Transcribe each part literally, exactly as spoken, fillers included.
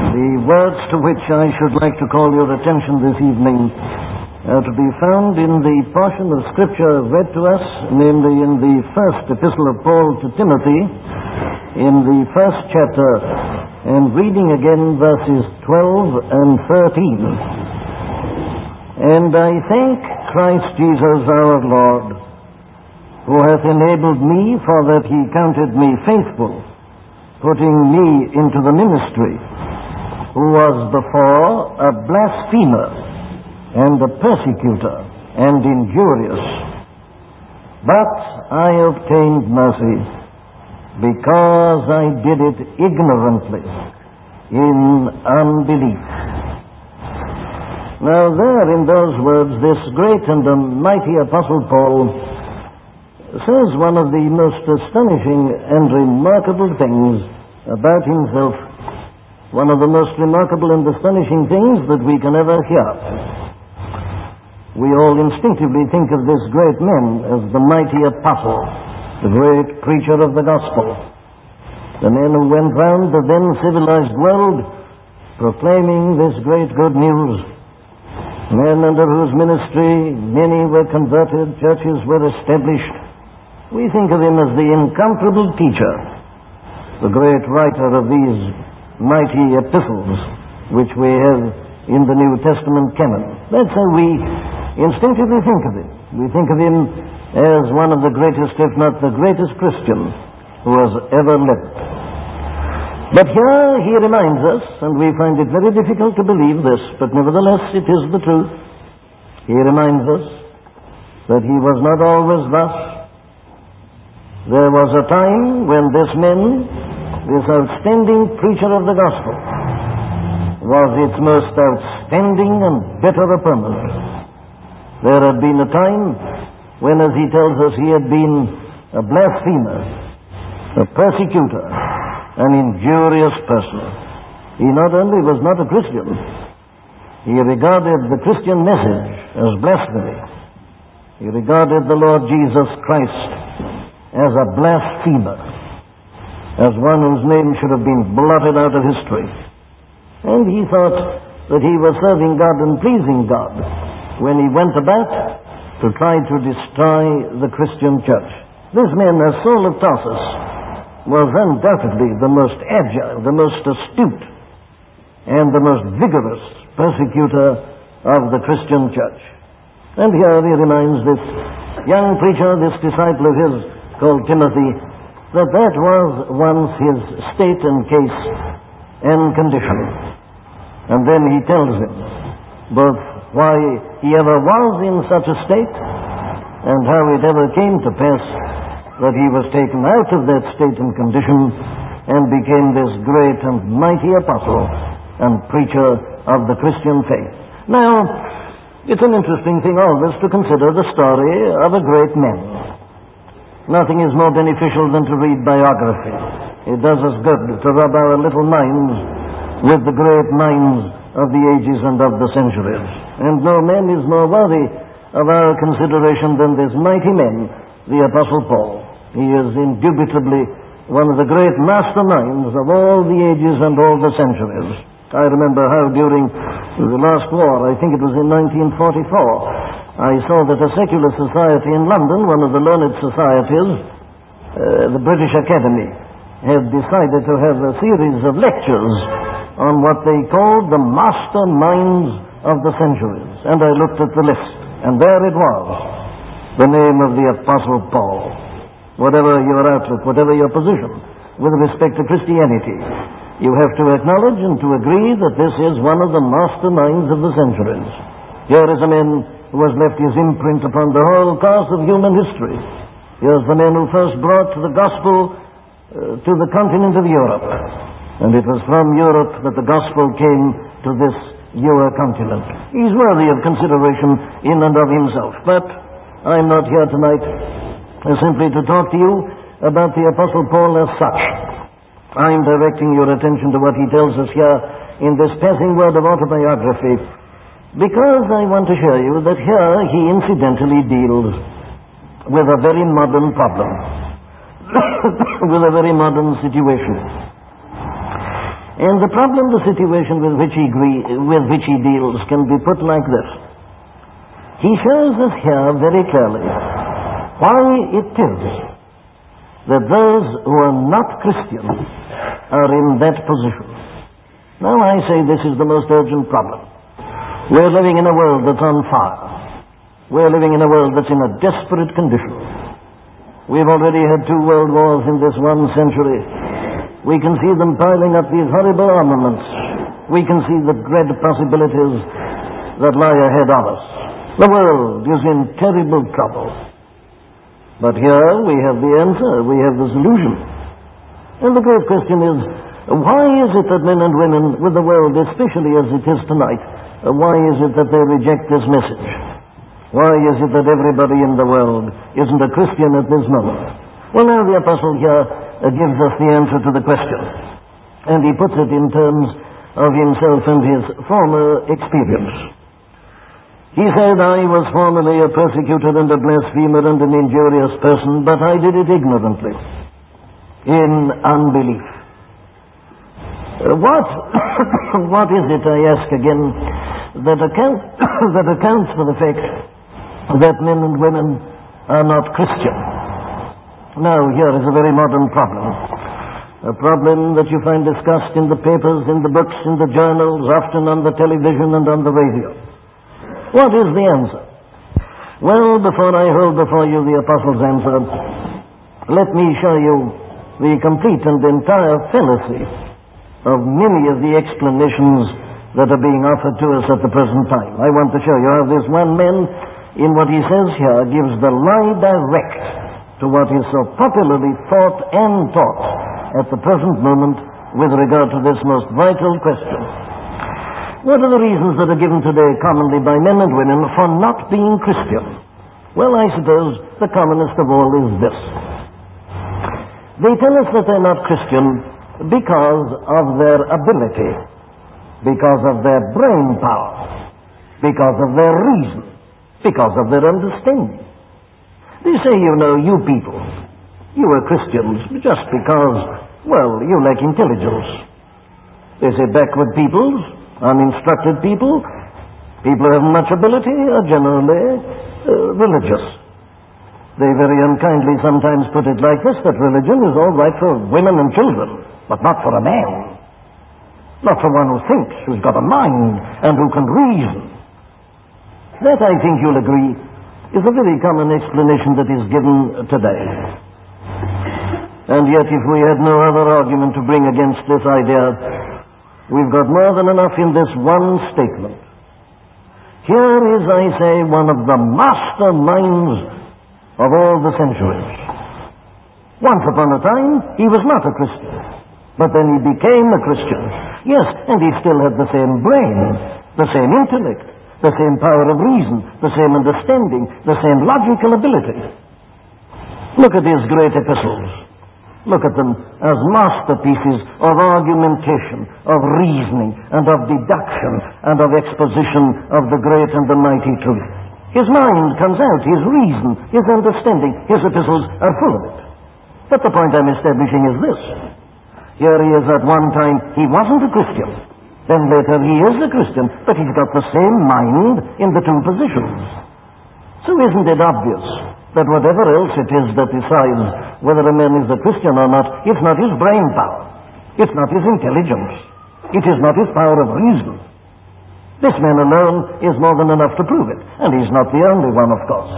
The words to which I should like to call your attention this evening are to be found in the portion of Scripture read to us, namely in the first epistle of Paul to Timothy, in the first chapter, and reading again verses twelve and thirteen. And I thank Christ Jesus our Lord, who hath enabled me, for that he counted me faithful, putting me into the ministry, who was before a blasphemer, and a persecutor, and injurious. But I obtained mercy, because I did it ignorantly, in unbelief. Now there, in those words, this great and mighty Apostle Paul says one of the most astonishing and remarkable things about himself, one of the most remarkable and astonishing things that we can ever hear. We all instinctively think of this great man as the mighty apostle, the great preacher of the gospel, the man who went round the then civilized world proclaiming this great good news, man under whose ministry many were converted, churches were established. We think of him as the incomparable teacher, the great writer of these mighty epistles which we have in the New Testament canon. That's how we instinctively think of him. We think of him as one of the greatest, if not the greatest Christian who has ever lived. But here he reminds us, and we find it very difficult to believe this, but nevertheless it is the truth. He reminds us that he was not always thus. There was a time when this man, this outstanding preacher of the gospel, was its most outstanding and bitter opponent. There had been a time when, as he tells us, he had been a blasphemer, a persecutor, an injurious person. He not only was not a Christian, he regarded the Christian message as blasphemy. He regarded the Lord Jesus Christ as a blasphemer, as one whose name should have been blotted out of history. And he thought that he was serving God and pleasing God when he went about to try to destroy the Christian church. This man, as Saul of Tarsus, was undoubtedly the most agile, the most astute, and the most vigorous persecutor of the Christian church. And here he reminds this young preacher, this disciple of his called Timothy, that that was once his state and case and condition. And then he tells him both why he ever was in such a state and how it ever came to pass that he was taken out of that state and condition and became this great and mighty apostle and preacher of the Christian faith. Now, it's an interesting thing always to consider the story of a great man. Nothing is more beneficial than to read biography. It does us good to rub our little minds with the great minds of the ages and of the centuries. And no man is more worthy of our consideration than this mighty man, the Apostle Paul. He is indubitably one of the great masterminds of all the ages and all the centuries. I remember how during the last war, I think it was in nineteen forty-four, I saw that a secular society in London, one of the learned societies, uh, the British Academy, had decided to have a series of lectures on what they called the masterminds of the centuries. And I looked at the list, and there it was, the name of the Apostle Paul. Whatever your outlook, whatever your position with respect to Christianity, you have to acknowledge and to agree that this is one of the masterminds of the centuries. Here is a man who has left his imprint upon the whole course of human history. Here's the man who first brought the gospel uh, to the continent of Europe. And it was from Europe that the gospel came to this your continent. He's worthy of consideration in and of himself. But I'm not here tonight uh, simply to talk to you about the Apostle Paul as such. I'm directing your attention to what he tells us here in this passing word of autobiography, because I want to show you that here he incidentally deals with a very modern problem, with a very modern situation. And the problem, the situation with which he, agree, with which he deals can be put like this. He shows us here very clearly why it is that those who are not Christians are in that position. Now I say this is the most urgent problem. We're living in a world that's on fire. We're living in a world that's in a desperate condition. We've already had two world wars in this one century. We can see them piling up these horrible armaments. We can see the dread possibilities that lie ahead of us. The world is in terrible trouble. But here we have the answer, we have the solution. And the great question is, why is it that men and women, with the world especially as it is tonight, why is it that they reject this message? Why is it that everybody in the world isn't a Christian at this moment? Well, now the apostle here uh, gives us the answer to the question. And he puts it in terms of himself and his former experience. He said, I was formerly a persecutor and a blasphemer and an injurious person, but I did it ignorantly, in unbelief. Uh, what, what is it, I ask again, that, account, that accounts for the fact that men and women are not Christian? Now, here is a very modern problem. A problem that you find discussed in the papers, in the books, in the journals, often on the television and on the radio. What is the answer? Well, before I hold before you the apostle's answer, let me show you the complete and entire fallacy of many of the explanations that are being offered to us at the present time. I want to show you how this one man, in what he says here, gives the lie direct to what is so popularly thought and taught at the present moment with regard to this most vital question. What are the reasons that are given today commonly by men and women for not being Christian? Well, I suppose the commonest of all is this. They tell us that they're not Christian because of their ability, because of their brain power, because of their reason, because of their understanding. They say, you know, you people, you are Christians just because, well, you lack intelligence. They say backward peoples, uninstructed people, people who have much ability are generally uh, religious. They very unkindly sometimes put it like this, that religion is all right for women and children, but not for a man. Not for one who thinks, who's got a mind, and who can reason. That, I think you'll agree, is a very common explanation that is given today. And yet, if we had no other argument to bring against this idea, we've got more than enough in this one statement. Here is, I say, one of the masterminds of all the centuries. Once upon a time, he was not a Christian, but then he became a Christian. Yes, and he still had the same brain, the same intellect, the same power of reason, the same understanding, the same logical ability. Look at his great epistles. Look at them as masterpieces of argumentation, of reasoning, and of deduction, and of exposition of the great and the mighty truth. His mind comes out, his reason, his understanding, his epistles are full of it. But the point I'm establishing is this. Here he is at one time, he wasn't a Christian. Then later he is a Christian, but he's got the same mind in the two positions. So isn't it obvious that whatever else it is that decides whether a man is a Christian or not, it's not his brain power, it's not his intelligence, it is not his power of reason. This man alone is more than enough to prove it, and he's not the only one, of course.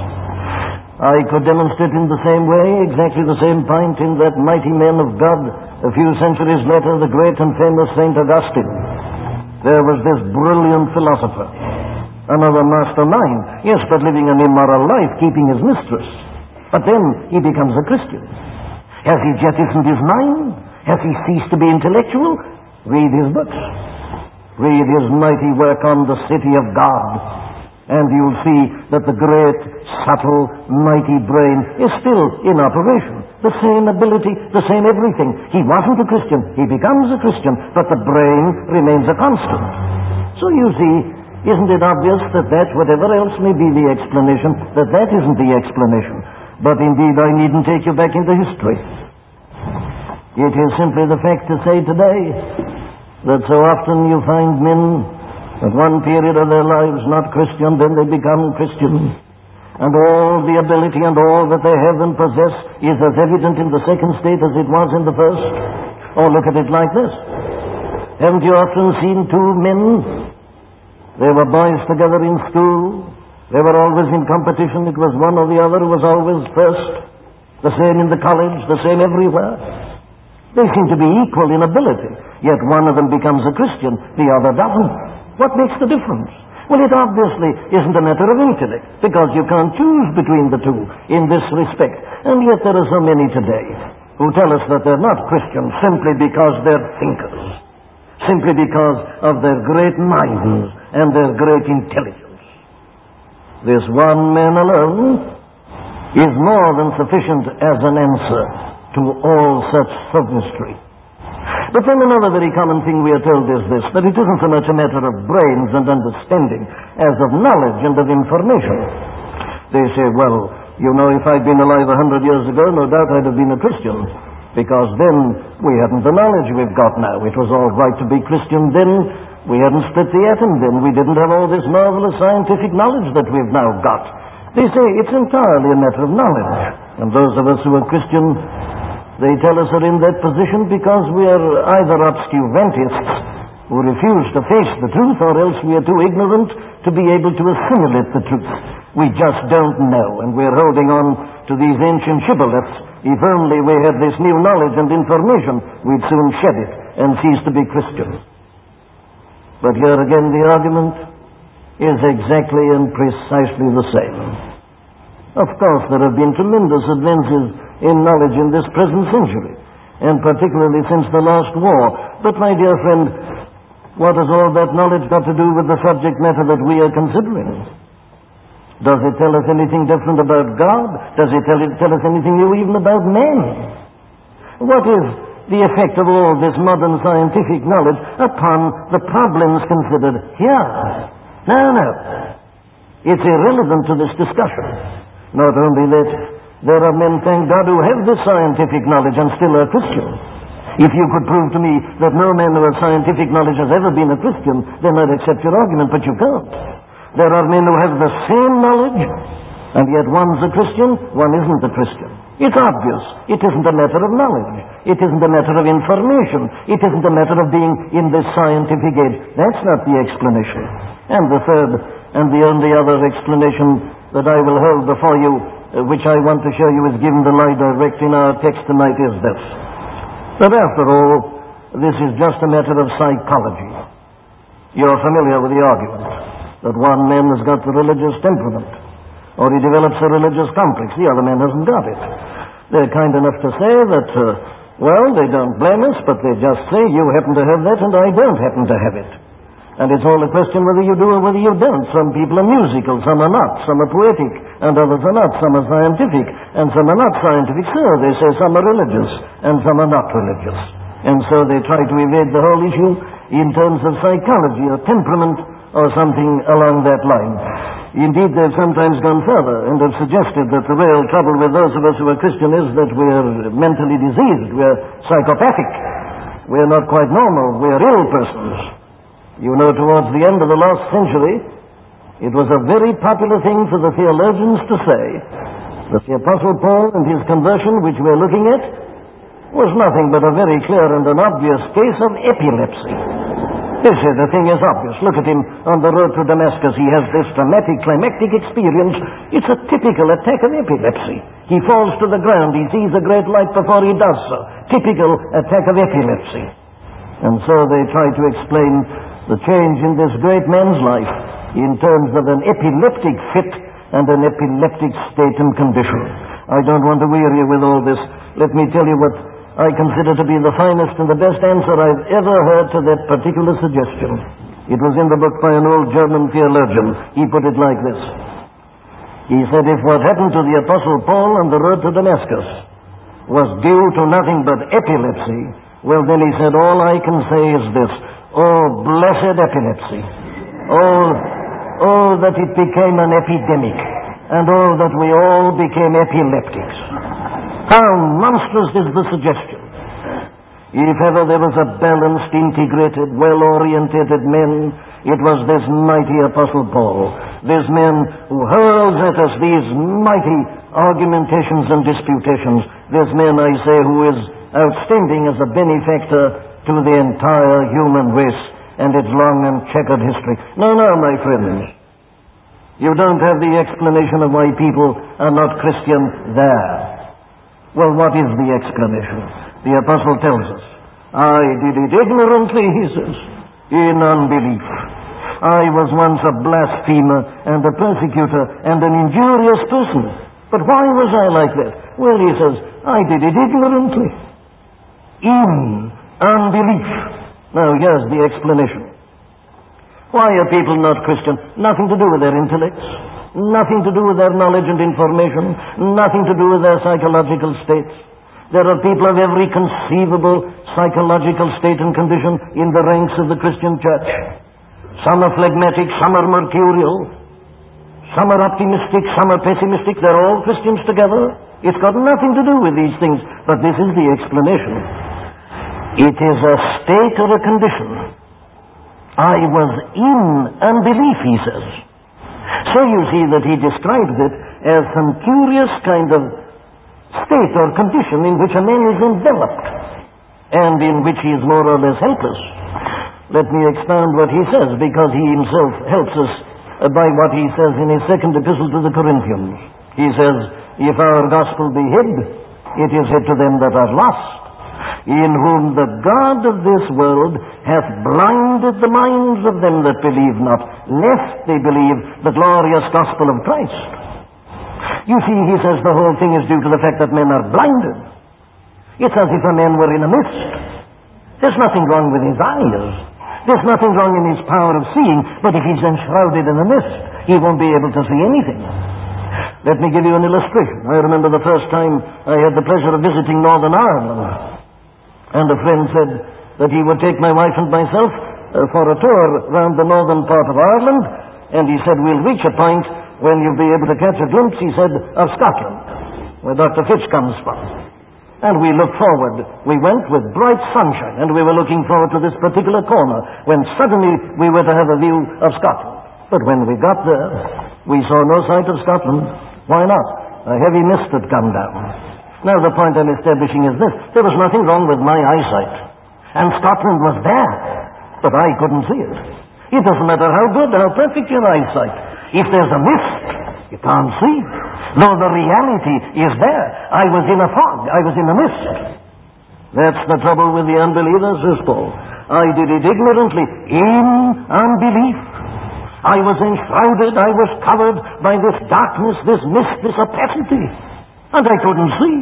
I could demonstrate in the same way exactly the same point in that mighty man of God a few centuries later, the great and famous Saint Augustine. There was this brilliant philosopher, another mastermind, yes, but living an immoral life, keeping his mistress. But then he becomes a Christian. Has he jettisoned his mind? Has he ceased to be intellectual? Read his books. Read his mighty work on the City of God, and you'll see that the great, subtle, mighty brain is still in operation. The same ability, the same everything. He wasn't a Christian. He becomes a Christian, but the brain remains a constant. So you see, isn't it obvious that that, whatever else may be the explanation, that that isn't the explanation? But indeed, I needn't take you back into history. It is simply the fact to say today that so often you find men at one period of their lives not Christian, then they become Christian, and all the ability and all that they have and possess is as evident in the second state as it was in the first? Or look at it like this. Haven't you often seen two men? They were boys together in school. They were always in competition. It was one or the other who was always first. The same in the college, the same everywhere. They seem to be equal in ability, yet one of them becomes a Christian, the other doesn't. What makes the difference? Well, it obviously isn't a matter of intellect, because you can't choose between the two in this respect. And yet there are so many today who tell us that they're not Christians simply because they're thinkers, simply because of their great minds and their great intelligence. This one man alone is more than sufficient as an answer to all such sophistry. But then another very common thing we are told is this, that it isn't so much a matter of brains and understanding as of knowledge and of information. They say, well, you know, if I'd been alive a hundred years ago, no doubt I'd have been a Christian, because then we hadn't the knowledge we've got now. It was all right to be Christian then. We hadn't split the atom then. We didn't have all this marvelous scientific knowledge that we've now got. They say it's entirely a matter of knowledge. And those of us who are Christian, they tell us are in that position because we are either obscurantists who refuse to face the truth, or else we are too ignorant to be able to assimilate the truth. We just don't know, and we're holding on to these ancient shibboleths. If only we had this new knowledge and information, we'd soon shed it and cease to be Christians. But here again the argument is exactly and precisely the same. Of course, there have been tremendous advances in knowledge in this present century, and particularly since the last war. But, my dear friend, what has all that knowledge got to do with the subject matter that we are considering? Does it tell us anything different about God? Does it tell, it tell us anything new even about man? What is the effect of all this modern scientific knowledge upon the problems considered here? No, no. It's irrelevant to this discussion. Not only that, there are men, thank God, who have this scientific knowledge and still are Christians. If you could prove to me that no man who has scientific knowledge has ever been a Christian, then I'd accept your argument, but you can't. There are men who have the same knowledge, and yet one's a Christian, one isn't a Christian. It's obvious. It isn't a matter of knowledge. It isn't a matter of information. It isn't a matter of being in this scientific age. That's not the explanation. And the third, and the only other explanation that I will hold before you, uh, which I want to show you is given the lie direct in our text tonight, is this. That after all, this is just a matter of psychology. You're familiar with the argument that one man has got the religious temperament, or he develops a religious complex, the other man hasn't got it. They're kind enough to say that, uh, well, they don't blame us, but they just say, you happen to have that and I don't happen to have it. And it's all a question whether you do or whether you don't. Some people are musical, some are not. Some are poetic, and others are not. Some are scientific, and some are not scientific. So they say some are religious, and some are not religious. And so they try to evade the whole issue in terms of psychology or temperament or something along that line. Indeed, they've sometimes gone further and have suggested that the real trouble with those of us who are Christian is that we're mentally diseased, we're psychopathic, we're not quite normal, we're ill persons. You know, towards the end of the last century, it was a very popular thing for the theologians to say that the Apostle Paul and his conversion, which we're looking at, was nothing but a very clear and an obvious case of epilepsy. They say the thing is obvious. Look at him on the road to Damascus. He has this dramatic, climactic experience. It's a typical attack of epilepsy. He falls to the ground. He sees a great light before he does so. Typical attack of epilepsy. And so they try to explain the change in this great man's life in terms of an epileptic fit and an epileptic state and condition. I don't want to weary you with all this. Let me tell you what I consider to be the finest and the best answer I've ever heard to that particular suggestion. It was in the book by an old German theologian. He put it like this. He said, if what happened to the Apostle Paul on the road to Damascus was due to nothing but epilepsy, well then he said, all I can say is this. Oh, blessed epilepsy. Oh, oh, that it became an epidemic. And oh, that we all became epileptics. How monstrous is the suggestion. If ever there was a balanced, integrated, well-orientated man, it was this mighty Apostle Paul. This man who hurls at us these mighty argumentations and disputations. This man, I say, who is outstanding as a benefactor to the entire human race and its long and checkered history. No, no, my friends. You don't have the explanation of why people are not Christian there. Well, what is the explanation? The Apostle tells us, I did it ignorantly, he says, in unbelief. I was once a blasphemer and a persecutor and an injurious person. But why was I like that? Well, he says, I did it ignorantly, in unbelief. Now, here's the explanation. Why are people not Christian? Nothing to do with their intellects, nothing to do with their knowledge and information, nothing to do with their psychological states. There are people of every conceivable psychological state and condition in the ranks of the Christian church. Some are phlegmatic, some are mercurial, some are optimistic, some are pessimistic. They're all Christians together. It's got nothing to do with these things, but this is the explanation. It is a state or a condition. I was in unbelief, he says. So you see that he describes it as some curious kind of state or condition in which a man is enveloped and in which he is more or less helpless. Let me expound what he says, because he himself helps us by what he says in his second epistle to the Corinthians. He says, if our gospel be hid, it is hid to them that are lost, in whom the God of this world hath blinded the minds of them that believe not, lest they believe the glorious gospel of Christ. You see, he says the whole thing is due to the fact that men are blinded. It's as if a man were in a mist. There's nothing wrong with his eyes. There's nothing wrong in his power of seeing, but if he's enshrouded in a mist, he won't be able to see anything. Let me give you an illustration. I remember the first time I had the pleasure of visiting Northern Ireland, and a friend said that he would take my wife and myself uh, for a tour round the northern part of Ireland, and he said, we'll reach a point when you'll be able to catch a glimpse, he said, of Scotland, where Doctor Fitch comes from. And we looked forward. We went with bright sunshine, and we were looking forward to this particular corner, when suddenly we were to have a view of Scotland. But when we got there, we saw no sight of Scotland. Why not? A heavy mist had come down. Now the point I'm establishing is this. There was nothing wrong with my eyesight. And Scotland was there, but I couldn't see it. It doesn't matter how good, how perfect your eyesight. If there's a mist, you can't see. Though the reality is there. I was in a fog. I was in a mist. That's the trouble with the unbelievers, says Paul. I did it ignorantly, in unbelief. I was enshrouded. I was covered by this darkness, this mist, this opacity. And I couldn't see.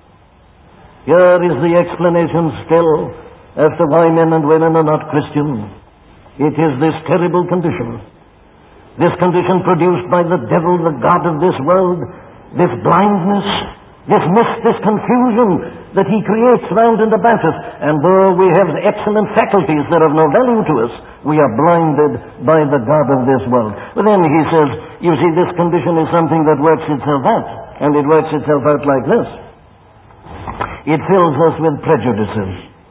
Here is the explanation still as to why men and women are not Christian. It is this terrible condition. This condition produced by the devil, the god of this world, this blindness, this mist, this confusion that he creates round and about us. And though we have excellent faculties that are of no value to us, we are blinded by the god of this world. But then he says, you see, this condition is something that works itself out. And it works itself out like this. It fills us with prejudices.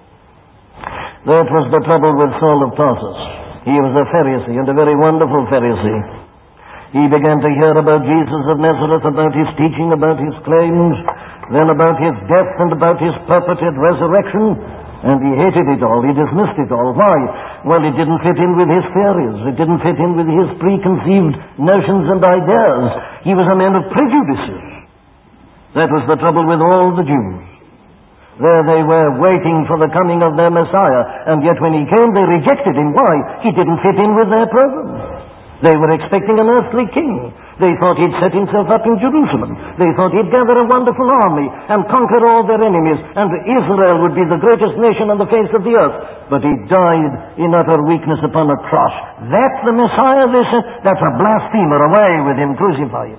That was the trouble with Saul of Tarsus. He was a Pharisee, and a very wonderful Pharisee. He began to hear about Jesus of Nazareth, about his teaching, about his claims, then about his death and about his purported resurrection, and he hated it all. He dismissed it all. Why? Well, it didn't fit in with his theories. It didn't fit in with his preconceived notions and ideas. He was a man of prejudices. That was the trouble with all the Jews. There they were, waiting for the coming of their Messiah, and yet when he came, they rejected him. Why? He didn't fit in with their program. They were expecting an earthly king. They thought he'd set himself up in Jerusalem. They thought he'd gather a wonderful army and conquer all their enemies, and Israel would be the greatest nation on the face of the earth. But he died in utter weakness upon a cross. That's the Messiah, they said. That's a blasphemer. Away with him. Crucify him.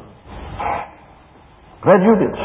Prejudice.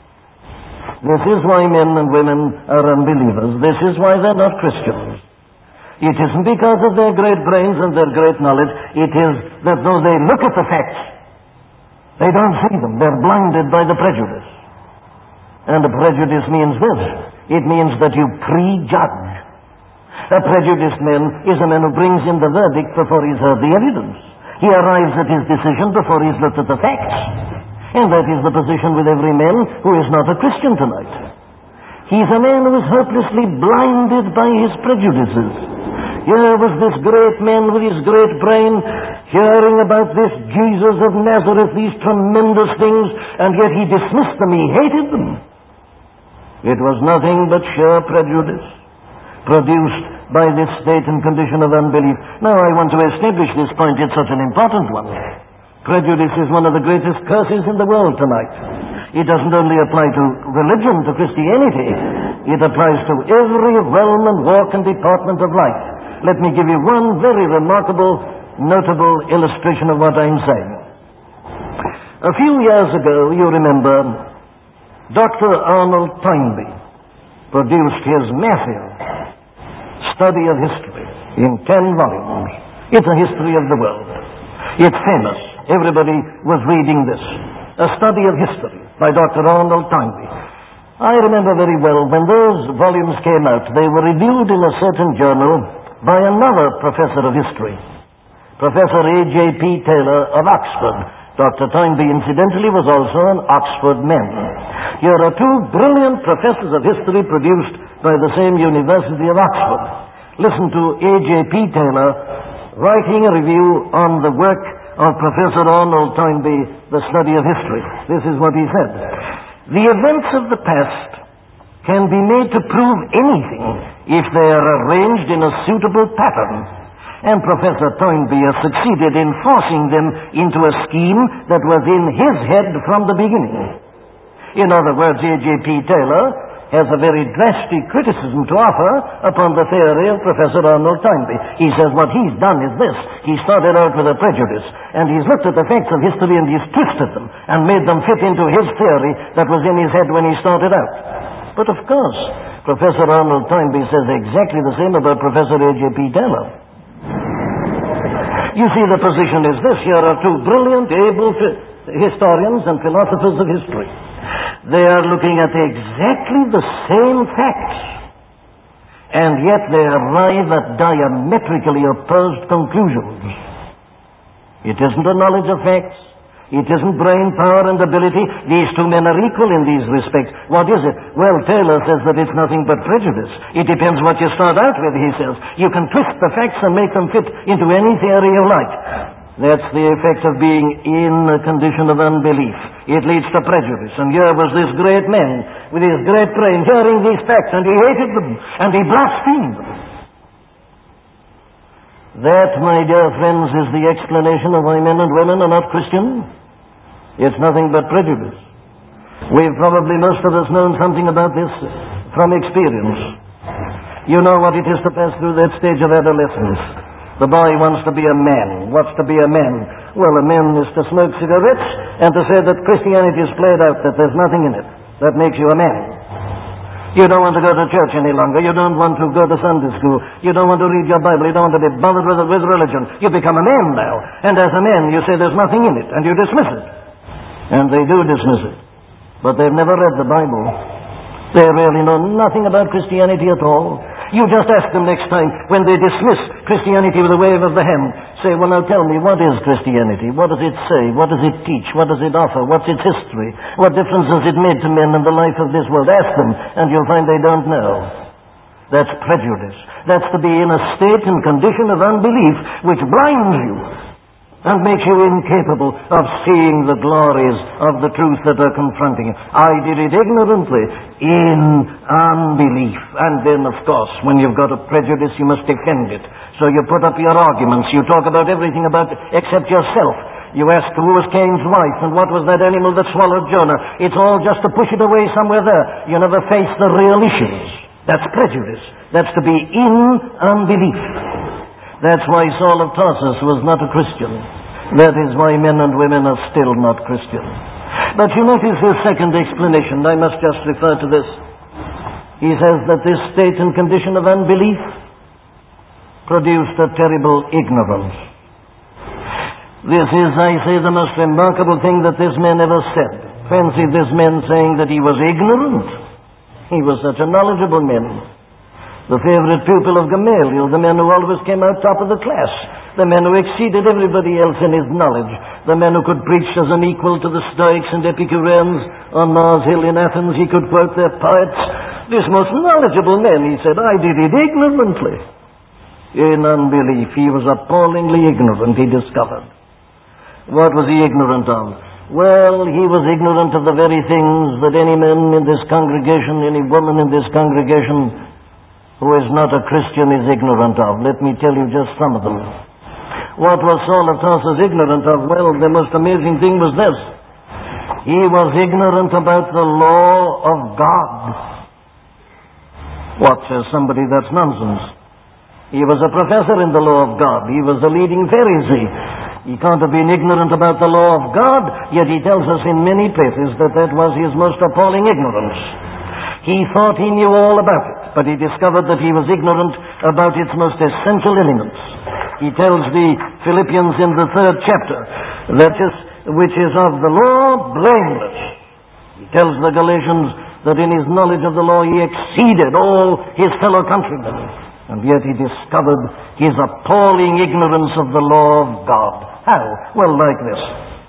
This is why men and women are unbelievers. This is why they're not Christians. It isn't because of their great brains and their great knowledge. It is that though they look at the facts, they don't see them. They're blinded by the prejudice. And the prejudice means this. It means that you prejudge. A prejudiced man is a man who brings in the verdict before he's heard the evidence. He arrives at his decision before he's looked at the facts. And that is the position with every man who is not a Christian tonight. He's a man who is hopelessly blinded by his prejudices. Here was this great man with his great brain, hearing about this Jesus of Nazareth, these tremendous things, and yet he dismissed them, he hated them. It was nothing but sheer prejudice, produced by this state and condition of unbelief. Now I want to establish this point, it's such an important one. Prejudice is one of the greatest curses in the world tonight. It doesn't only apply to religion, to Christianity. It applies to every realm and walk and department of life. Let me give you one very remarkable, notable illustration of what I'm saying. A few years ago, you remember, Doctor Arnold Toynbee produced his massive study of history in ten volumes. It's a history of the world. It's famous. Everybody was reading this. A study of history by Doctor Arnold Toynbee. I remember very well when those volumes came out, they were reviewed in a certain journal by another professor of history, Professor A J P Taylor of Oxford. Doctor Toynbee, incidentally, was also an Oxford man. Here are two brilliant professors of history produced by the same University of Oxford. Listen to A J P Taylor writing a review on the work of Professor Arnold Toynbee, The Study of History. This is what he said. The events of the past can be made to prove anything if they are arranged in a suitable pattern. And Professor Toynbee has succeeded in forcing them into a scheme that was in his head from the beginning. In other words, A J P Taylor has a very drastic criticism to offer upon the theory of Professor Arnold Toynbee. He says what he's done is this. He started out with a prejudice, and he's looked at the facts of history and he's twisted them and made them fit into his theory that was in his head when he started out. But of course, Professor Arnold Toynbee says exactly the same about Professor A J P Taylor. You see, the position is this. Here are two brilliant, able historians and philosophers of history. They are looking at exactly the same facts, and yet they arrive at diametrically opposed conclusions. It isn't a knowledge of facts. It isn't brain power and ability. These two men are equal in these respects. What is it? Well, Taylor says that it's nothing but prejudice. It depends what you start out with, he says. You can twist the facts and make them fit into any theory you like. That's the effect of being in a condition of unbelief. It leads to prejudice. And here was this great man with his great brain hearing these facts, and he hated them, and he blasphemed them. That, my dear friends, is the explanation of why men and women are not Christian. It's nothing but prejudice. We've probably, most of us, known something about this from experience. You know what it is to pass through that stage of adolescence. The boy wants to be a man. What's to be a man? Well, a man is to smoke cigarettes and to say that Christianity is played out, that there's nothing in it. That makes you a man. You don't want to go to church any longer. You don't want to go to Sunday school. You don't want to read your Bible. You don't want to be bothered with, with religion. You become a man now. And as a man, you say there's nothing in it, and you dismiss it. And they do dismiss it. But they've never read the Bible. They really know nothing about Christianity at all. You just ask them next time, when they dismiss Christianity with a wave of the hand, say, well, now tell me, what is Christianity? What does it say? What does it teach? What does it offer? What's its history? What difference has it made to men in the life of this world? Ask them, and you'll find they don't know. That's prejudice. That's to be in a state and condition of unbelief which blinds you and makes you incapable of seeing the glories of the truth that are confronting you. I did it ignorantly, in unbelief. And then, of course, when you've got a prejudice, you must defend it. So you put up your arguments. You talk about everything about it except yourself. You ask who was Cain's wife and what was that animal that swallowed Jonah. It's all just to push it away somewhere there. You never face the real issues. That's prejudice. That's to be in unbelief. That's why Saul of Tarsus was not a Christian. That is why men and women are still not Christian. But you notice his second explanation. I must just refer to this. He says that this state and condition of unbelief produced a terrible ignorance. This is, I say, the most remarkable thing that this man ever said. Fancy this man saying that he was ignorant. He was such a knowledgeable man. The favorite pupil of Gamaliel, the man who always came out top of the class, the man who exceeded everybody else in his knowledge, the man who could preach as an equal to the Stoics and Epicureans. On Mars Hill in Athens, he could quote their poets. This most knowledgeable man, he said, I did it ignorantly. In unbelief, he was appallingly ignorant, he discovered. What was he ignorant of? Well, he was ignorant of the very things that any man in this congregation, any woman in this congregation who is not a Christian is ignorant of. Let me tell you just some of them. What was Saul of Tarsus ignorant of? Well, the most amazing thing was this. He was ignorant about the law of God. What, says somebody, that's nonsense. He was a professor in the law of God. He was a leading Pharisee. He can't have been ignorant about the law of God, yet he tells us in many places that that was his most appalling ignorance. He thought he knew all about it, but he discovered that he was ignorant about its most essential elements. He tells the Philippians in the third chapter, that is, which is of the law, blameless. He tells the Galatians that in his knowledge of the law he exceeded all his fellow countrymen, and yet he discovered his appalling ignorance of the law of God. How? Well, like this.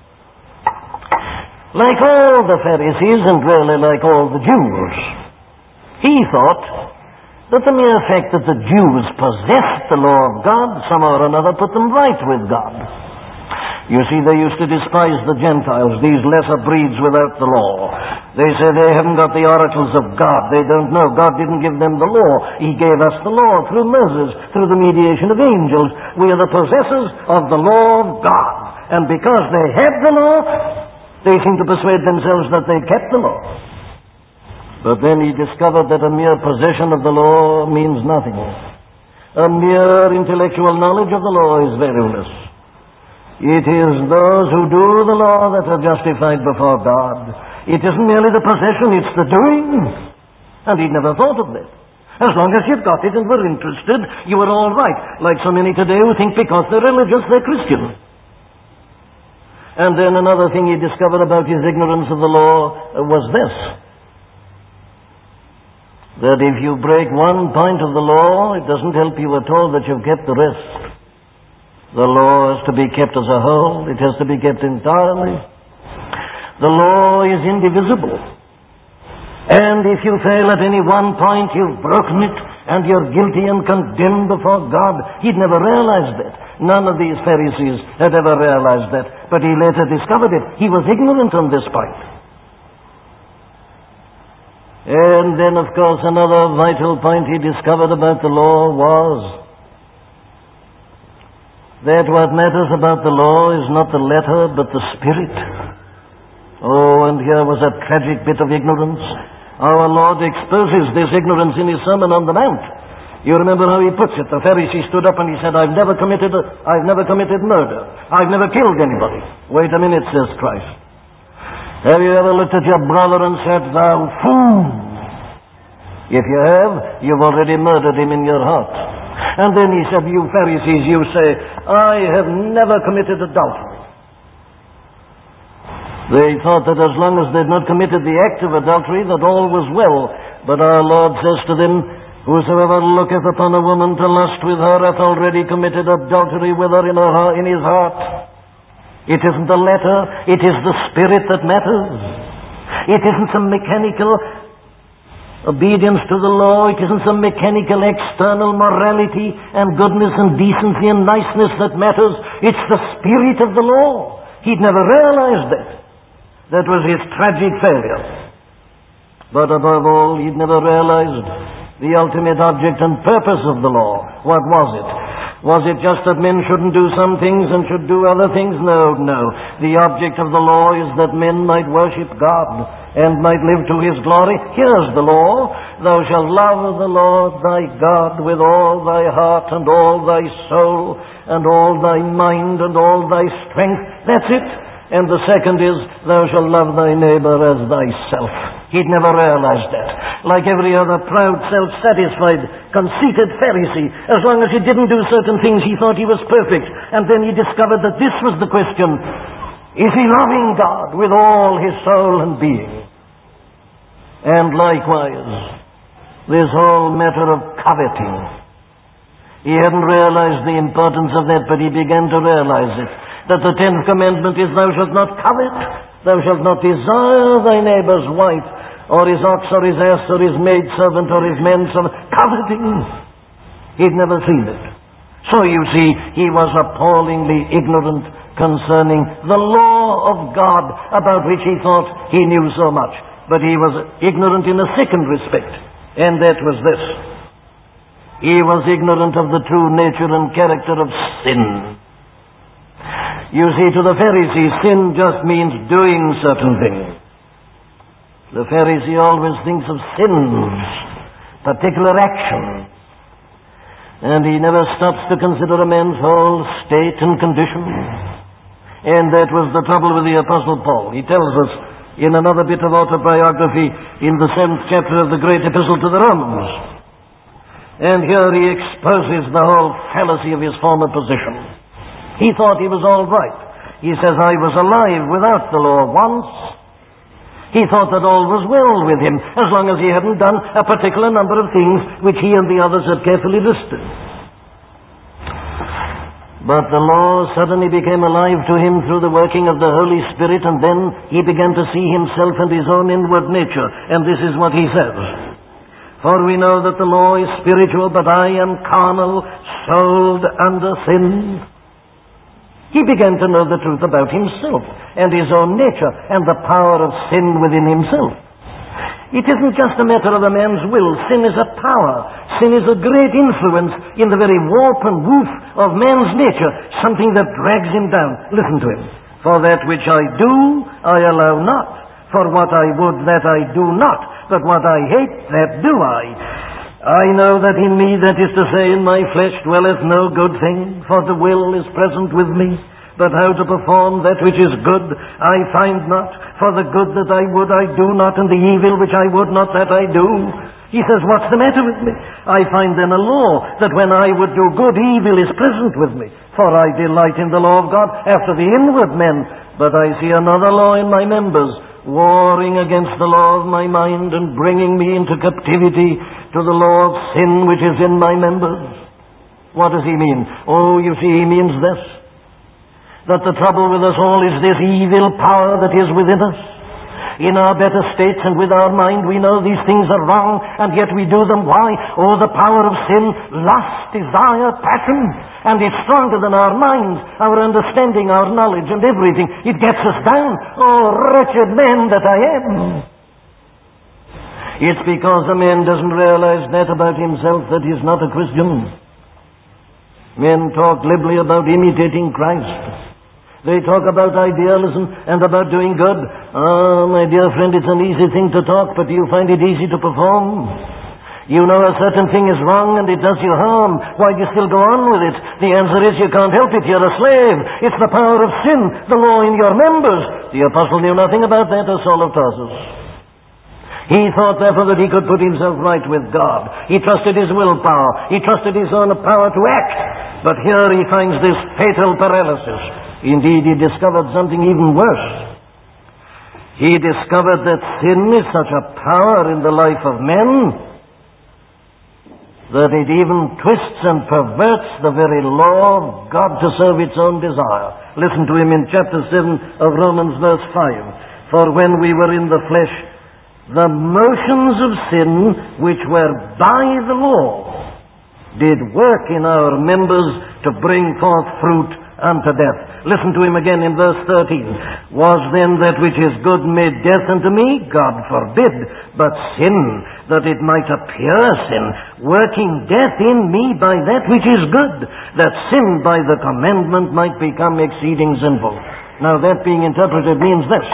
Like all the Pharisees, and really like all the Jews, he thought that the mere fact that the Jews possessed the law of God somehow or another put them right with God. You see, they used to despise the Gentiles, these lesser breeds without the law. They say they haven't got the oracles of God. They don't know. God didn't give them the law. He gave us the law through Moses, through the mediation of angels. We are the possessors of the law of God. And because they had the law, they seem to persuade themselves that they kept the law. But then he discovered that a mere possession of the law means nothing. A mere intellectual knowledge of the law is valueless. It is those who do the law that are justified before God. It isn't merely the possession, it's the doing. And he never thought of that. As long as you've got it and were interested, you are all right. Like so many today who think because they're religious, they're Christian. And then another thing he discovered about his ignorance of the law was this. That if you break one point of the law, it doesn't help you at all that you've kept the rest. The law has to be kept as a whole. It has to be kept entirely. The law is indivisible. And if you fail at any one point, you've broken it, and you're guilty and condemned before God. He'd never realized that. None of these Pharisees had ever realized that. But he later discovered it. He was ignorant on this point. And then, of course, another vital point he discovered about the law was that what matters about the law is not the letter, but the spirit. Oh, and here was a tragic bit of ignorance. Our Lord exposes this ignorance in his Sermon on the Mount. You remember how he puts it. The Pharisee stood up and he said, I've never committed, a, I've never committed murder. I've never killed anybody. Wait a minute, says Christ. Have you ever looked at your brother and said, thou fool? If you have, you've already murdered him in your heart. And then he said, you Pharisees, you say, I have never committed adultery. They thought that as long as they'd not committed the act of adultery, that all was well. But our Lord says to them, whosoever looketh upon a woman to lust with her hath already committed adultery with her in, her in his heart. It isn't the letter, it is the spirit that matters. It isn't some mechanical obedience to the law, it isn't some mechanical external morality and goodness and decency and niceness that matters. It's the spirit of the law. He'd never realized that. That was his tragic failure. But above all, he'd never realized the ultimate object and purpose of the law. What was it? Was it just that men shouldn't do some things and should do other things? No, no. The object of the law is that men might worship God and might live to his glory. Here's the law. Thou shalt love the Lord thy God with all thy heart and all thy soul and all thy mind and all thy strength. That's it. And the second is, thou shalt love thy neighbor as thyself. He'd never realized that. Like every other proud, self-satisfied, conceited Pharisee, as long as he didn't do certain things, he thought he was perfect. And then he discovered that this was the question. Is he loving God with all his soul and being? And likewise, this whole matter of coveting. He hadn't realized the importance of that, but he began to realize it. That the tenth commandment is, thou shalt not covet, thou shalt not desire thy neighbor's wife, or his ox, or his ass, or his maidservant, or his manservant. Coveting. He'd never seen it. So you see, he was appallingly ignorant concerning the law of God, about which he thought he knew so much. But he was ignorant in a second respect, and that was this. He was ignorant of the true nature and character of sin. You see, to the Pharisee, sin just means doing certain things. The Pharisee always thinks of sins, particular action. And he never stops to consider a man's whole state and condition. And that was the trouble with the Apostle Paul. He tells us in another bit of autobiography in the seventh chapter of the great epistle to the Romans. And here he exposes the whole fallacy of his former position. He thought he was all right. He says, I was alive without the law once. He thought that all was well with him, as long as he hadn't done a particular number of things which he and the others had carefully listed. But the law suddenly became alive to him through the working of the Holy Spirit, and then he began to see himself and his own inward nature. And this is what he says. For we know that the law is spiritual, but I am carnal, sold under sin. He began to know the truth about himself and his own nature and the power of sin within himself. It isn't just a matter of a man's will. Sin is a power. Sin is a great influence in the very warp and woof of man's nature, something that drags him down. Listen to him. For that which I do, I allow not. For what I would, that I do not. But what I hate, that do I. I know that in me, that is to say, in my flesh, dwelleth no good thing, for the will is present with me. But how to perform that which is good, I find not. For the good that I would, I do not, and the evil which I would not, that I do. He says, what's the matter with me? I find then a law, that when I would do good, evil is present with me. For I delight in the law of God after the inward man. But I see another law in my members, warring against the law of my mind, and bringing me into captivity to the law of sin which is in my members. What does he mean? Oh, you see, he means this. That the trouble with us all is this evil power that is within us. In our better states and with our mind, we know these things are wrong, and yet we do them. Why? Oh, the power of sin, lust, desire, passion. And it's stronger than our minds, our understanding, our knowledge, and everything. It gets us down. Oh, wretched man that I am. It's because a man doesn't realize that about himself that he's not a Christian. Men talk glibly about imitating Christ. They talk about idealism and about doing good. Ah, my dear friend, it's an easy thing to talk, but do you find it easy to perform? You know a certain thing is wrong and it does you harm. Why do you still go on with it? The answer is you can't help it. You're a slave. It's the power of sin, the law in your members. The apostle knew nothing about that, as Saul of Tarsus. He thought, therefore, that he could put himself right with God. He trusted his willpower. He trusted his own power to act. But here he finds this fatal paralysis. Indeed, he discovered something even worse. He discovered that sin is such a power in the life of men that it even twists and perverts the very law of God to serve its own desire. Listen to him in chapter seven of Romans verse five. For when we were in the flesh, the motions of sin which were by the law did work in our members to bring forth fruit unto death. Listen to him again in verse thirteen. Was then that which is good made death unto me? God forbid. But sin, that it might appear sin, working death in me by that which is good, that sin by the commandment might become exceeding sinful. Now that being interpreted means this: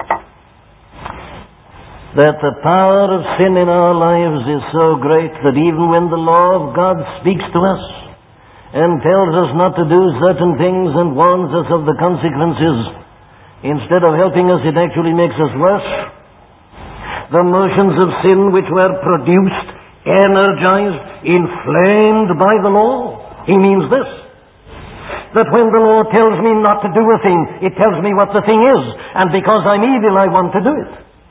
that the power of sin in our lives is so great that even when the law of God speaks to us and tells us not to do certain things and warns us of the consequences, instead of helping us, it actually makes us worse. The motions of sin which were produced, energized, inflamed by the law. He means this: that when the law tells me not to do a thing, it tells me what the thing is, and because I'm evil, I want to do it.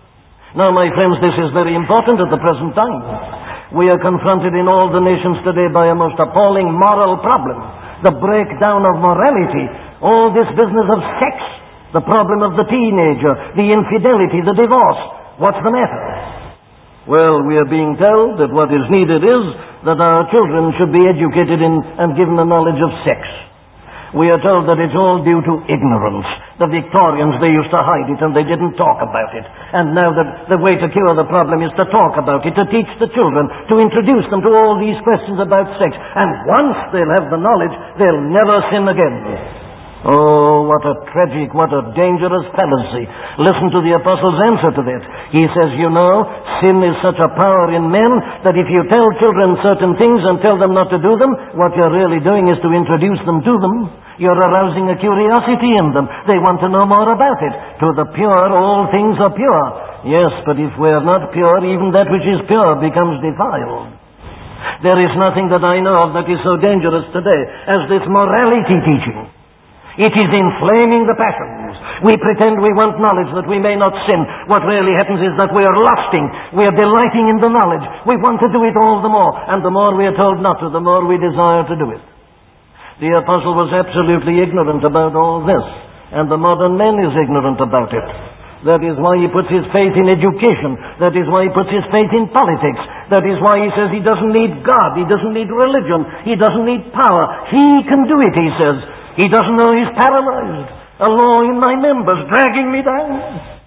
Now, my friends, this is very important at the present time. We are confronted in all the nations today by a most appalling moral problem. The breakdown of morality. All this business of sex. The problem of the teenager. The infidelity. The divorce. What's the matter? Well, we are being told that what is needed is that our children should be educated in and given a knowledge of sex. We are told that it's all due to ignorance. The Victorians, they used to hide it and they didn't talk about it. And now the, the way to cure the problem is to talk about it, to teach the children, to introduce them to all these questions about sex. And once they'll have the knowledge, they'll never sin again. Oh, what a tragic, what a dangerous fallacy. Listen to the Apostle's answer to that. He says, you know, sin is such a power in men that if you tell children certain things and tell them not to do them, what you're really doing is to introduce them to them. You're arousing a curiosity in them. They want to know more about it. To the pure, all things are pure. Yes, but if we're not pure, even that which is pure becomes defiled. There is nothing that I know of that is so dangerous today as this morality teaching. It is inflaming the passions. We pretend we want knowledge that we may not sin. What really happens is that we are lusting. We are delighting in the knowledge. We want to do it all the more. And the more we are told not to, the more we desire to do it. The apostle was absolutely ignorant about all this. And the modern man is ignorant about it. That is why he puts his faith in education. That is why he puts his faith in politics. That is why he says he doesn't need God. He doesn't need religion. He doesn't need power. He can do it, he says. He doesn't know he's paralyzed. A law in my members dragging me down.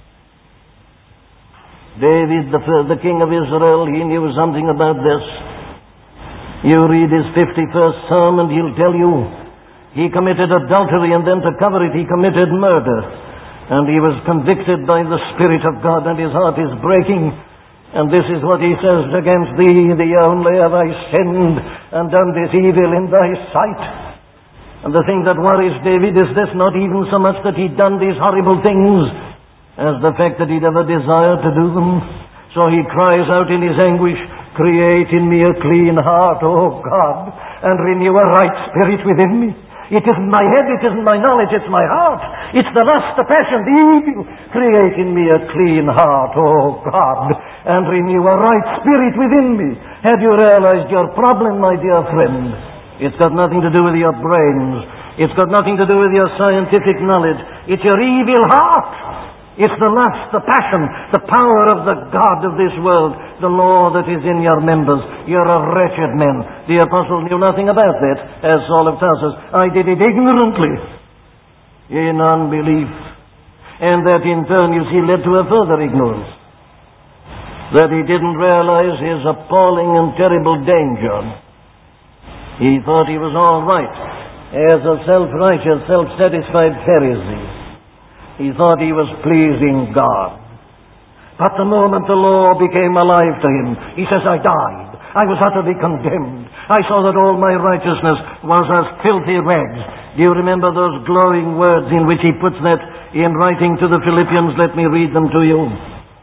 David, the, the king of Israel, he knew something about this. You read his fifty-first Psalm and he'll tell you he committed adultery and then to cover it he committed murder. And he was convicted by the Spirit of God and his heart is breaking. And this is what he says, against thee, thee only have I sinned and done this evil in thy sight. And the thing that worries David is this, not even so much that he'd done these horrible things as the fact that he'd ever desired to do them. So he cries out in his anguish, create in me a clean heart, O God, and renew a right spirit within me. It isn't my head, it isn't my knowledge, it's my heart. It's the lust, the passion, the evil. Create in me a clean heart, O God, and renew a right spirit within me. Have you realized your problem, my dear friend? It's got nothing to do with your brains. It's got nothing to do with your scientific knowledge. It's your evil heart. It's the lust, the passion, the power of the God of this world, the law that is in your members. You're a wretched man. The apostle knew nothing about that, as Saul of Tarsus. I did it ignorantly, in unbelief. And that in turn, you see, led to a further ignorance. That he didn't realize his appalling and terrible danger. He thought he was all right as a self-righteous, self-satisfied Pharisee. He thought he was pleasing God. But the moment the law became alive to him, he says, I died. I was utterly condemned. I saw that all my righteousness was as filthy rags. Do you remember those glowing words in which he puts that in writing to the Philippians? Let me read them to you.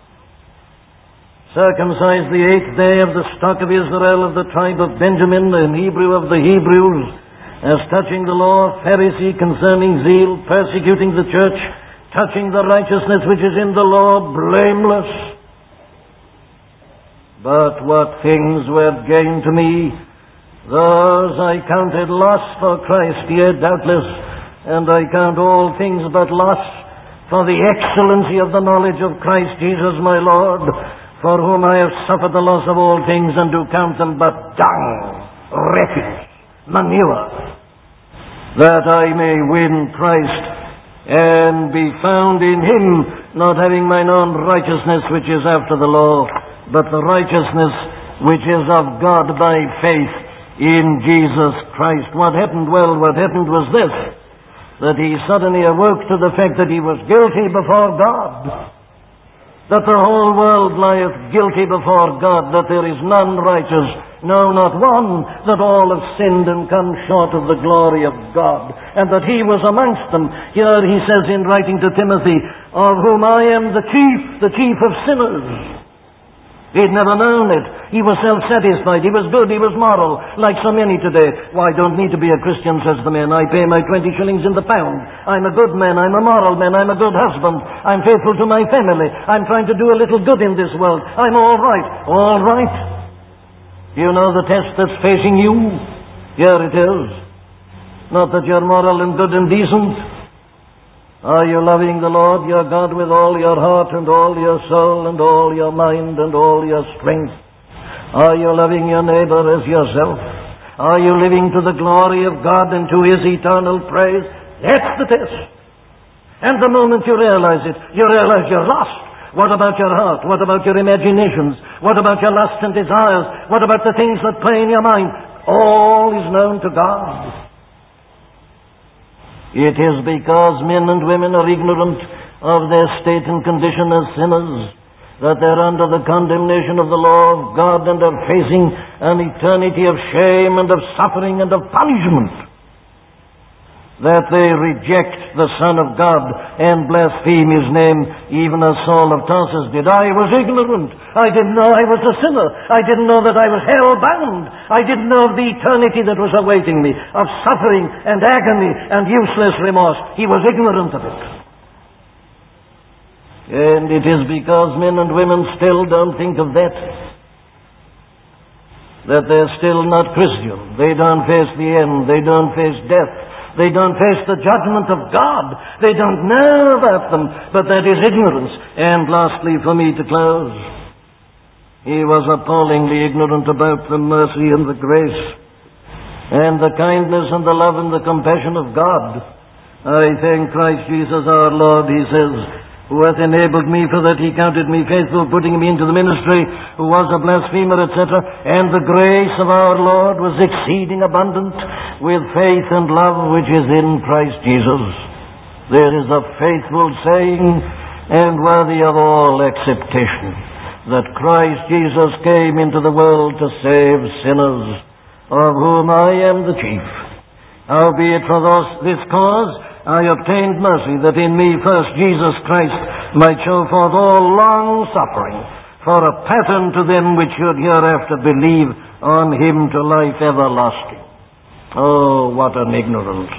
Circumcised the eighth day of the stock of Israel of the tribe of Benjamin, an Hebrew of the Hebrews, as touching the law, Pharisee, concerning zeal, persecuting the church, touching the righteousness which is in the law, blameless. But what things were gain to me, those I counted loss for Christ, yea, doubtless, and I count all things but loss for the excellency of the knowledge of Christ Jesus my Lord, for whom I have suffered the loss of all things, and do count them but dung, refuse, manure, that I may win Christ, and be found in Him, not having mine own righteousness which is after the law, but the righteousness which is of God by faith in Jesus Christ. What happened? Well, what happened was this, that he suddenly awoke to the fact that he was guilty before God. That the whole world lieth guilty before God, that there is none righteous, no, not one, that all have sinned and come short of the glory of God, and that he was amongst them. Here he says in writing to Timothy, of whom I am the chief, the chief of sinners. He'd never known it. He was self-satisfied. He was good. He was moral, like so many today. Well, I don't need to be a Christian, says the man. I pay my twenty shillings in the pound. I'm a good man. I'm a moral man. I'm a good husband. I'm faithful to my family. I'm trying to do a little good in this world. I'm all right. All right. You know the test that's facing you? Here it is. Not that you're moral and good and decent. Are you loving the Lord your God with all your heart and all your soul and all your mind and all your strength? Are you loving your neighbor as yourself? Are you living to the glory of God and to His eternal praise? That's the test. And the moment you realize it, you realize you're lost. What about your heart? What about your imaginations? What about your lusts and desires? What about the things that play in your mind? All is known to God. It is because men and women are ignorant of their state and condition as sinners that they're under the condemnation of the law of God and are facing an eternity of shame and of suffering and of punishment. That they reject the Son of God and blaspheme His name, even as Saul of Tarsus did. I was ignorant. I didn't know I was a sinner. I didn't know that I was hell-bound. I didn't know of the eternity that was awaiting me, of suffering and agony and useless remorse. He was ignorant of it. And it is because men and women still don't think of that, that they're still not Christian. They don't face the end. They don't face death. They don't face the judgment of God. They don't know about them, but that is ignorance. And lastly, for me to close, he was appallingly ignorant about the mercy and the grace and the kindness and the love and the compassion of God. I thank Christ Jesus our Lord, he says, who hath enabled me for that he counted me faithful, putting me into the ministry, who was a blasphemer, et cetera. And the grace of our Lord was exceeding abundant with faith and love which is in Christ Jesus. There is a faithful saying and worthy of all acceptation, that Christ Jesus came into the world to save sinners, of whom I am the chief. Howbeit for this cause I obtained mercy, that in me first Jesus Christ might show forth all long suffering, for a pattern to them which should hereafter believe on Him to life everlasting. Oh, what an ignorance!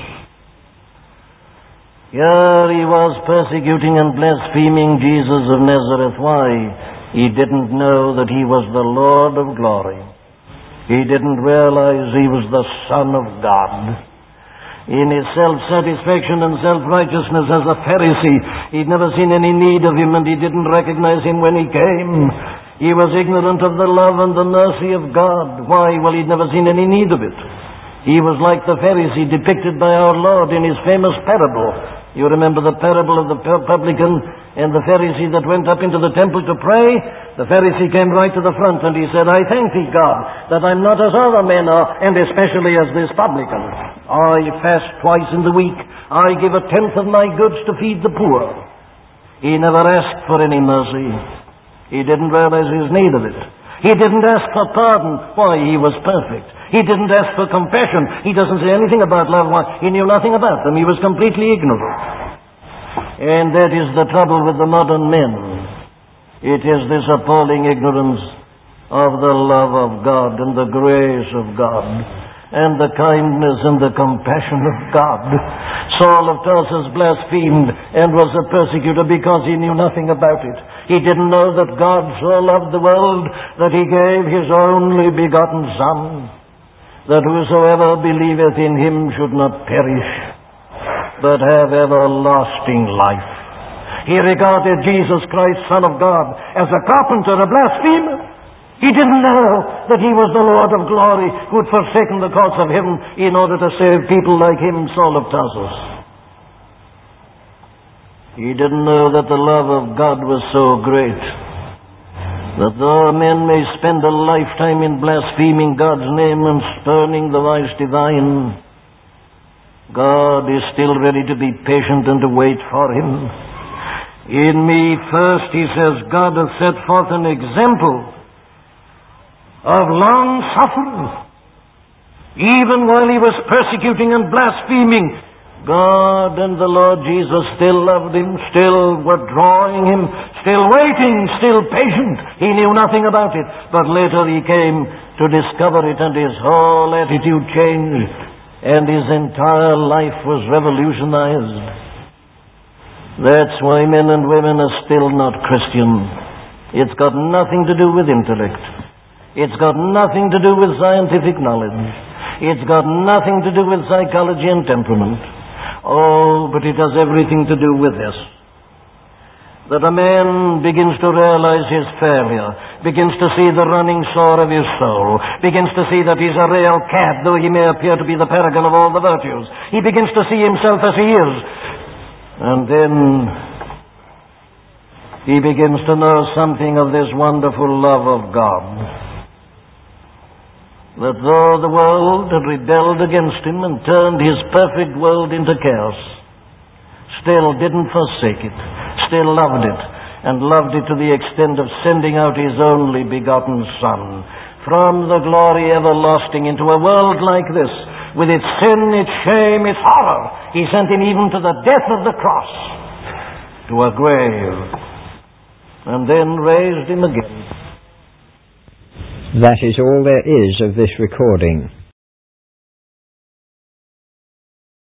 Here he was persecuting and blaspheming Jesus of Nazareth. Why? He didn't know that He was the Lord of glory. He didn't realize He was the Son of God. In his self-satisfaction and self-righteousness as a Pharisee, he'd never seen any need of Him, and he didn't recognize Him when He came. He was ignorant of the love and the mercy of God. Why? Well, he'd never seen any need of it. He was like the Pharisee depicted by our Lord in His famous parable. You remember the parable of the publican and the Pharisee that went up into the temple to pray? The Pharisee came right to the front and he said, I thank Thee, God, that I'm not as other men are, and especially as this publican. I fast twice in the week. I give a tenth of my goods to feed the poor. He never asked for any mercy. He didn't realize his need of it. He didn't ask for pardon. Why? He was perfect. He didn't ask for compassion. He doesn't say anything about love. Why? He knew nothing about them. He was completely ignorant. And that is the trouble with the modern men. It is this appalling ignorance of the love of God and the grace of God and the kindness and the compassion of God. Saul of Tarsus blasphemed and was a persecutor because he knew nothing about it. He didn't know that God so loved the world that He gave His only begotten Son, that whosoever believeth in Him should not perish, but have everlasting life. He regarded Jesus Christ, Son of God, as a carpenter, a blasphemer. He didn't know that He was the Lord of glory who had forsaken the courts of heaven in order to save people like him, Saul of Tarsus. He didn't know that the love of God was so great that though men may spend a lifetime in blaspheming God's name and spurning the vice divine, God is still ready to be patient and to wait for him. In me first, he says, God hath set forth an example of long suffering. Even while he was persecuting and blaspheming God and the Lord Jesus still loved him, still were drawing him, still waiting, still patient. He knew nothing about it, but later he came to discover it, and his whole attitude changed, and his entire life was revolutionized. That's why men and women are still not Christian. It's got nothing to do with intellect. It's got nothing to do with scientific knowledge. It's got nothing to do with psychology and temperament. Oh, but it has everything to do with this. That a man begins to realize his failure, begins to see the running sore of his soul, begins to see that he's a real cad, though he may appear to be the paragon of all the virtues. He begins to see himself as he is. And then he begins to know something of this wonderful love of God. That though the world had rebelled against him and turned his perfect world into chaos, still didn't forsake it, still loved it, and loved it to the extent of sending out his only begotten Son from the glory everlasting into a world like this, with its sin, its shame, its horror. He sent him even to the death of the cross, to a grave, and then raised him again. That is all there is of this recording.